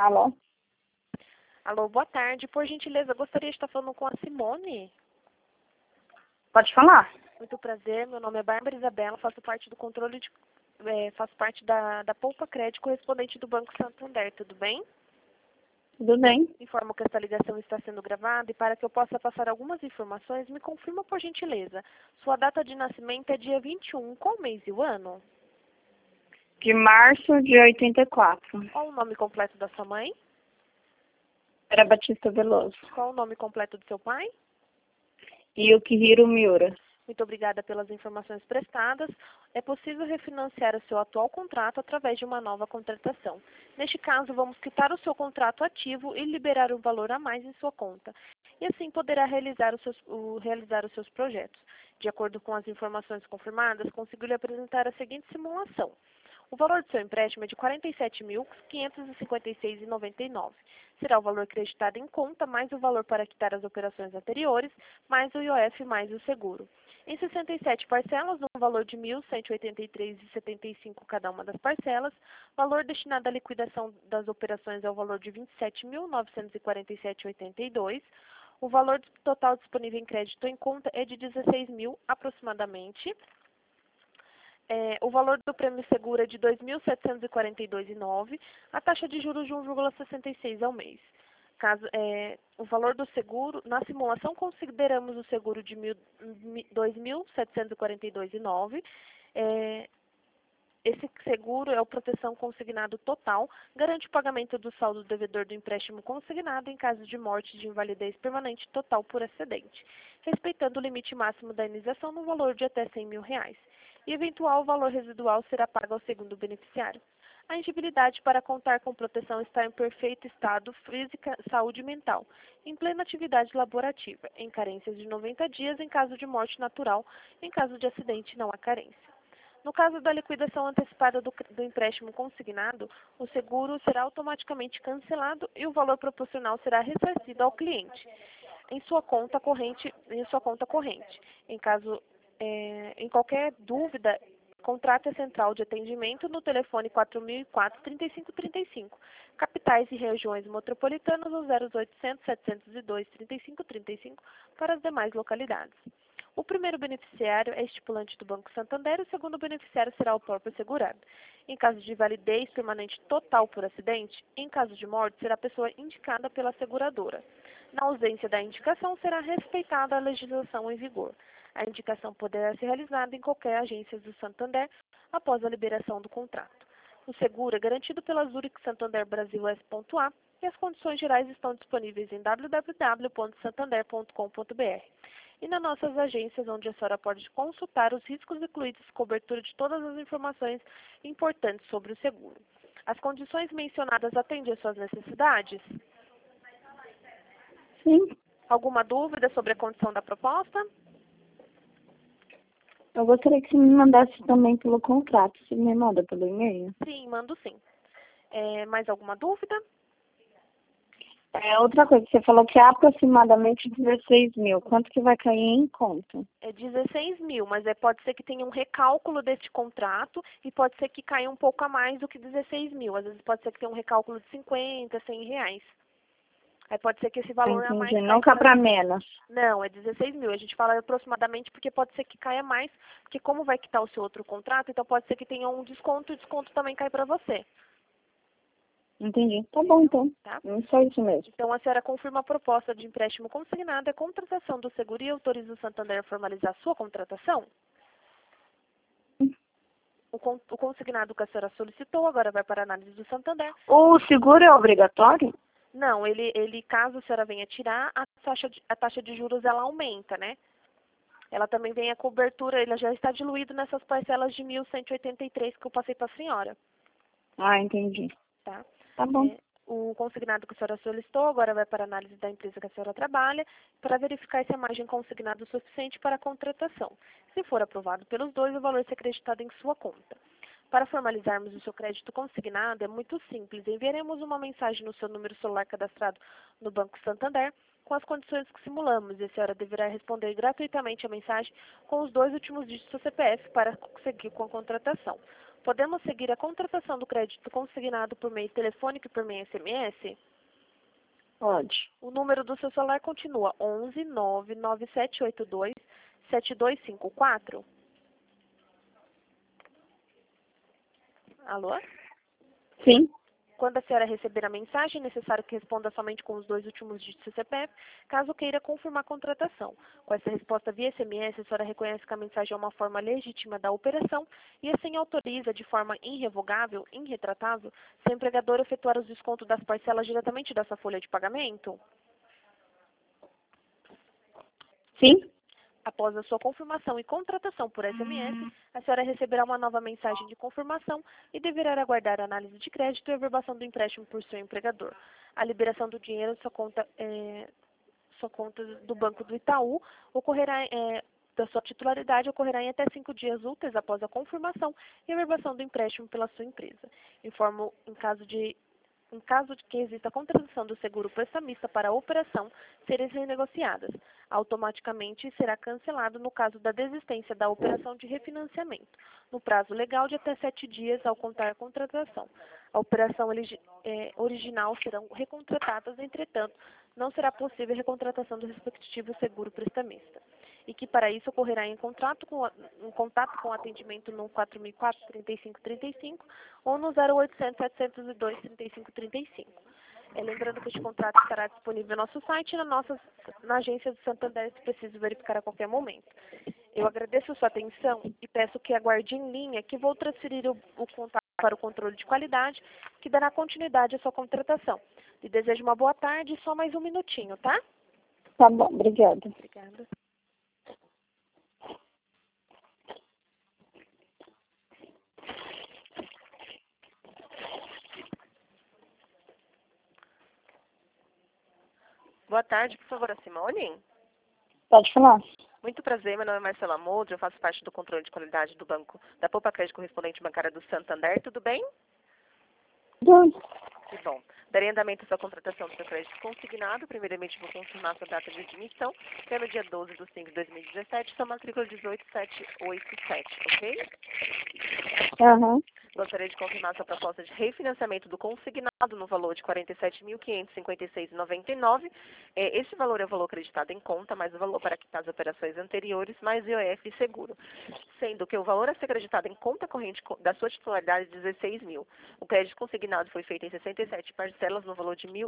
Alô? Alô, boa tarde. Por gentileza, gostaria de estar falando com a Simone. Pode falar? Muito prazer, meu nome é Bárbara Isabela, faço parte do controle de... faço parte da Poupa Crédito correspondente do Banco Santander, tudo bem? Tudo bem? Informo que esta ligação está sendo gravada e para que eu possa passar algumas informações, me confirma por gentileza. Sua data de nascimento é dia 21, qual mês e o ano? De março de 84. Qual o nome completo da sua mãe? Era Batista Veloso. Qual o nome completo do seu pai? Yukihiro Miura. Muito obrigada pelas informações prestadas. É possível refinanciar o seu atual contrato através de uma nova contratação. Neste caso, vamos quitar o seu contrato ativo e liberar um valor a mais em sua conta. E assim poderá realizar os seus projetos. De acordo com as informações confirmadas, consigo lhe apresentar a seguinte simulação. O valor do seu empréstimo é de R$ 47.556,99. Será o valor creditado em conta, mais o valor para quitar as operações anteriores, mais o IOF, mais o seguro. Em 67 parcelas, no valor de R$ 1.183,75 cada uma das parcelas. Valor destinado à liquidação das operações é o valor de R$ 27.947,82. O valor total disponível em crédito em conta é de R$ 16.000 aproximadamente. O valor do prêmio seguro é de R$ 2.742,09, a taxa de juros de 1,66 ao mês. O valor do seguro, na simulação consideramos o seguro de R$ 2.742,09. Esse seguro é o proteção consignado total, garante o pagamento do saldo devedor do empréstimo consignado em caso de morte de invalidez permanente total por acidente, respeitando o limite máximo da indenização no valor de até R$ 100.000. E eventual valor residual será pago ao segundo beneficiário. A elegibilidade para contar com proteção está em perfeito estado física, saúde e mental, em plena atividade laborativa, em carências de 90 dias em caso de morte natural, em caso de acidente não há carência. No caso da liquidação antecipada do empréstimo consignado, o seguro será automaticamente cancelado e o valor proporcional será ressarcido ao cliente em sua conta corrente. Em qualquer dúvida, contrate a central de atendimento no telefone 4004-3535, capitais e regiões metropolitanas no 0800-702-3535 para as demais localidades. O primeiro beneficiário é estipulante do Banco Santander e o segundo beneficiário será o próprio segurado. Em caso de validez permanente total por acidente, em caso de morte, será a pessoa indicada pela seguradora. Na ausência da indicação, será respeitada a legislação em vigor. A indicação poderá ser realizada em qualquer agência do Santander após a liberação do contrato. O seguro é garantido pela Zurich Santander Brasil S.A. e as condições gerais estão disponíveis em www.santander.com.br. E nas nossas agências, onde a senhora pode consultar os riscos incluídos, cobertura de todas as informações importantes sobre o seguro. As condições mencionadas atendem às suas necessidades? Sim. Alguma dúvida sobre a condição da proposta? Eu gostaria que você me mandasse também pelo contrato. Você me manda pelo e-mail? Sim, mando sim. Mais alguma dúvida? Outra coisa, você falou que é aproximadamente 16 mil. Quanto que vai cair em conta? É 16.000, mas pode ser que tenha um recálculo deste contrato e pode ser que caia um pouco a mais do que 16.000. Às vezes pode ser que tenha um recálculo de 50, 100 reais. Aí pode ser que esse valor a mais Entendi. caia. Nunca para menos. Não, é 16.000. A gente fala aproximadamente porque pode ser que caia mais, porque como vai quitar o seu outro contrato, então pode ser que tenha um desconto e o desconto também cai para você. Entendi. Tá bom, então. Tá? Só isso mesmo. Então, a senhora confirma a proposta de empréstimo consignado, a contratação do seguro e autoriza o Santander a formalizar a sua contratação? O consignado que a senhora solicitou agora vai para a análise do Santander. O seguro é obrigatório? Não, caso a senhora venha tirar, a taxa de juros ela aumenta, né? Ela também vem a cobertura, ele já está diluído nessas parcelas de 1.183 que eu passei para a senhora. Ah, entendi. Tá? Tá bom. O consignado que a senhora solicitou agora vai para a análise da empresa que a senhora trabalha para verificar se a margem consignada é suficiente para a contratação. Se for aprovado pelos dois, o valor será acreditado em sua conta. Para formalizarmos o seu crédito consignado, é muito simples. Enviaremos uma mensagem no seu número celular cadastrado no Banco Santander com as condições que simulamos e a senhora deverá responder gratuitamente a mensagem com os 2 últimos dígitos do seu CPF para seguir com a contratação. Podemos seguir a contratação do crédito consignado por meio telefônico e por meio SMS? Pode. O número do seu celular continua 11 99782 7254. Alô? Sim. Quando a senhora receber a mensagem, é necessário que responda somente com os 2 últimos dígitos do CPF, caso queira confirmar a contratação. Com essa resposta via SMS, a senhora reconhece que a mensagem é uma forma legítima da operação e assim autoriza de forma irrevogável, irretratável, se o empregador efetuar os descontos das parcelas diretamente da sua folha de pagamento? Sim. Após a sua confirmação e contratação por SMS, a senhora receberá uma nova mensagem de confirmação e deverá aguardar a análise de crédito e a averbação do empréstimo por seu empregador. A liberação do dinheiro sua conta do Banco do Itaú ocorrerá da sua titularidade ocorrerá em até 5 dias úteis após a confirmação e a averbação do empréstimo pela sua empresa. Informo em caso de que exista a contratação do seguro prestamista para a operação serem renegociadas. Automaticamente será cancelado no caso da desistência da operação de refinanciamento, no prazo legal de até 7 dias ao contar a contratação. A operação original serão recontratadas, entretanto, não será possível a recontratação do respectivo seguro prestamista. E que para isso ocorrerá em contato com o atendimento no 4004-3535 ou no 0800-702-3535. Lembrando que este contrato estará disponível no nosso site e na agência do Santander, se preciso verificar a qualquer momento. Eu agradeço a sua atenção e peço que aguarde em linha que vou transferir o contato para o controle de qualidade, que dará continuidade à sua contratação. Lhe desejo uma boa tarde e só mais um minutinho, tá? Tá bom, obrigada. Obrigada. Boa tarde, por favor, a Simone. Pode falar. Muito prazer, meu nome é Marcela Moldre, eu faço parte do controle de qualidade do banco da Poupa Crédito Correspondente Bancária do Santander, tudo bem? Tudo. Que bom. Darei andamento à sua contratação do seu crédito consignado. Primeiramente, vou confirmar sua data de admissão, que é no dia 12 de 5 de 2017, sua matrícula 18787, ok? Aham. Gostaria de confirmar sua proposta de refinanciamento do consignado no valor de R$ 47.556,99. Este valor é o valor acreditado em conta, mais o valor para quitar as operações anteriores, mais IOF e seguro. Sendo que o valor a ser acreditado em conta corrente da sua titularidade é 16 mil. O crédito consignado foi feito em 67 parcelas no valor de R$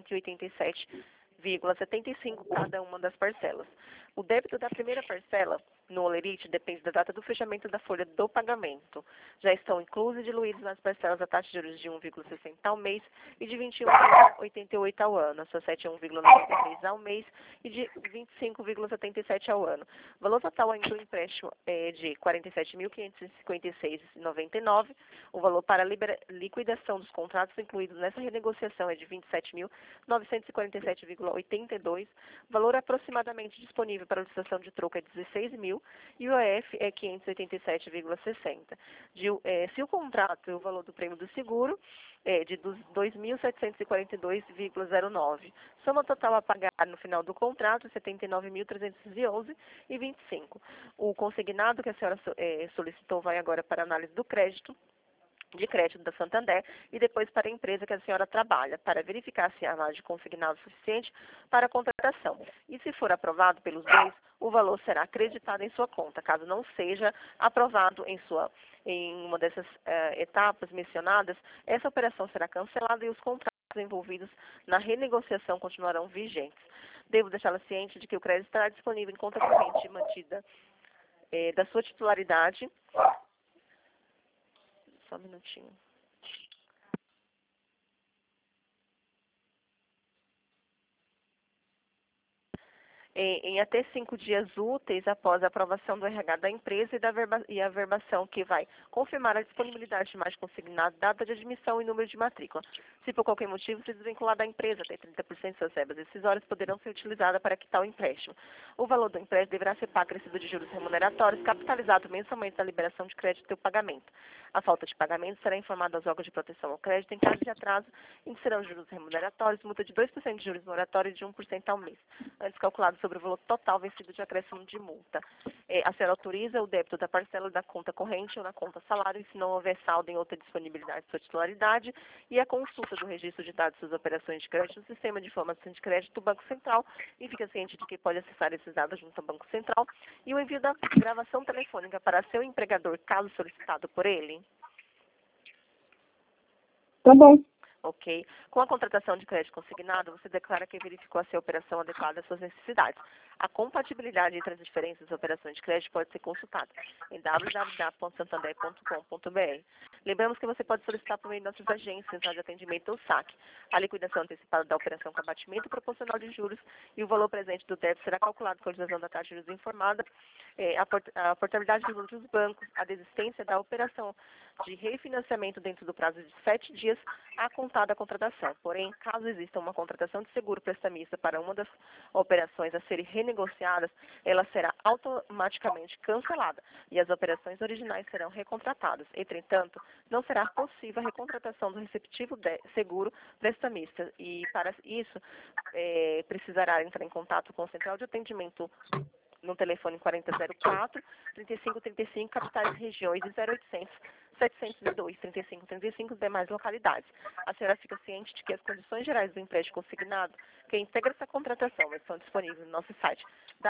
1.187,75 cada uma das parcelas. O débito da primeira parcela no Olerite depende da data do fechamento da folha do pagamento. Já estão inclusos e diluídos nas parcelas a taxa de juros de 1,60 ao mês e de 21,88 ao ano, a sua 71,93 ao mês e de 25,77 ao ano. O valor total ainda do empréstimo é de R$ 47.556,99. O valor para liquidação dos contratos incluídos nessa renegociação é de R$ 27.947,82. O valor aproximadamente disponível para a licitação de troco é 16 mil e o IOF é 587,60. Se o contrato e o valor do prêmio do seguro é de 2.742,09. Soma total a pagar no final do contrato é 79.311,25. O consignado que a senhora solicitou vai agora para análise do crédito da Santander e depois para a empresa que a senhora trabalha, para verificar se há margem consignado suficiente para a contratação. E se for aprovado pelos dois, o valor será acreditado em sua conta. Caso não seja aprovado em uma dessas etapas mencionadas, essa operação será cancelada e os contratos envolvidos na renegociação continuarão vigentes. Devo deixá-la ciente de que o crédito estará disponível em conta corrente mantida da sua titularidade. Só um minutinho. Em até 5 dias úteis após a aprovação do RH da empresa e a verbação que vai confirmar a disponibilidade de mais consignado, data de admissão e número de matrícula. Se por qualquer motivo se desvincular da empresa, até 30% de suas verbas decisórias poderão ser utilizadas para quitar o empréstimo. O valor do empréstimo deverá ser pago acrescido de juros remuneratórios, capitalizado mensalmente na liberação de crédito e o pagamento. A falta de pagamento será informada aos órgãos de proteção ao crédito em caso de atraso, inserão juros remuneratórios, multa de 2% de juros moratórios e de 1% ao mês, antes calculado sobre o valor total vencido de acréscimo de multa. A senhora autoriza o débito da parcela da conta corrente ou na conta salário, se não houver saldo em outra disponibilidade de sua titularidade, e a consulta do registro de dados de suas operações de crédito no sistema de informação de crédito do Banco Central, e fica ciente de que pode acessar esses dados junto ao Banco Central, e o envio da gravação telefônica para seu empregador, caso solicitado por ele. Tá bom. Ok. Com a contratação de crédito consignado, você declara que verificou se a operação adequada às suas necessidades. A compatibilidade entre as diferentes operações de crédito pode ser consultada em www.santander.com.br. Lembramos que você pode solicitar por meio de nossas agências de atendimento ou saque a liquidação antecipada da operação com abatimento proporcional de juros, e o valor presente do débito será calculado com a utilização da taxa de juros informada, a portabilidade dos outros bancos, a desistência da operação de refinanciamento dentro do prazo de 7 dias a contar da contratação. Porém, caso exista uma contratação de seguro prestamista para uma das operações a serem renegociadas, ela será automaticamente cancelada e as operações originais serão recontratadas. Entretanto, não será possível a recontratação do receptivo seguro prestamista, e para isso precisará entrar em contato com o Central de Atendimento no telefone 4004-3535, capitais e regiões, e 0800-702-3535, demais localidades. A senhora fica ciente de que as condições gerais do empréstimo consignado, que integra essa contratação, estão disponíveis no nosso site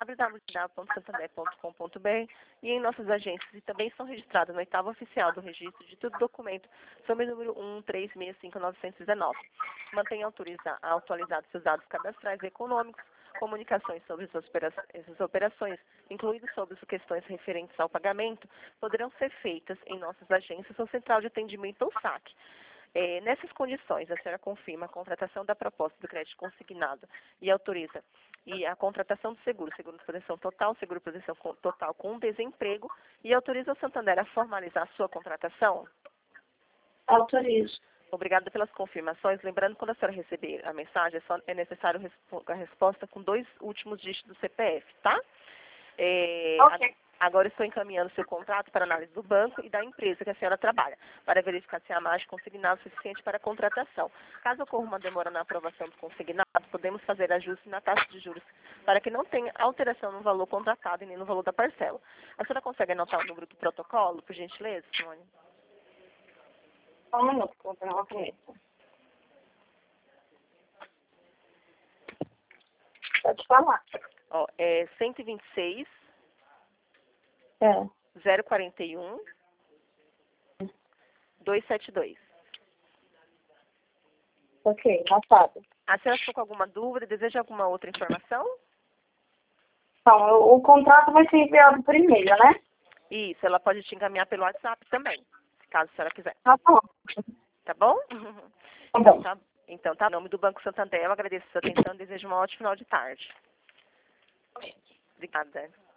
www.santander.com.br e em nossas agências, e também são registradas no 8º oficial do registro de todo documento, sob o número 1365919. Mantenha atualizados seus dados cadastrais e econômicos, comunicações sobre essas operações, incluindo sobre as questões referentes ao pagamento, poderão ser feitas em nossas agências ou central de atendimento ou saque. Nessas condições, a senhora confirma a contratação da proposta do crédito consignado e autoriza a contratação do seguro de proteção total, seguro de proteção total com desemprego, e autoriza o Santander a formalizar a sua contratação? Autorizo. Obrigada pelas confirmações. Lembrando, quando a senhora receber a mensagem, é necessário a resposta com 2 últimos dígitos do CPF, tá? Ok. Agora estou encaminhando seu contrato para análise do banco e da empresa que a senhora trabalha, para verificar se a margem consignada é suficiente para a contratação. Caso ocorra uma demora na aprovação do consignado, podemos fazer ajuste na taxa de juros para que não tenha alteração no valor contratado e nem no valor da parcela. A senhora consegue anotar o número do protocolo, por gentileza, Simone? Só um minuto, vou pegar uma caneta. Pode falar. É 126 É. 041 272. Ok, anotado. A senhora ficou com alguma dúvida? Deseja alguma outra informação? Então, o contrato vai ser enviado por e-mail, né? Isso, ela pode te encaminhar pelo WhatsApp também, caso a senhora quiser. Tá bom. Tá bom? Tá bom. Então, tá. Em nome do Banco Santander, eu agradeço a sua atenção e desejo um ótimo final de tarde. Obrigada.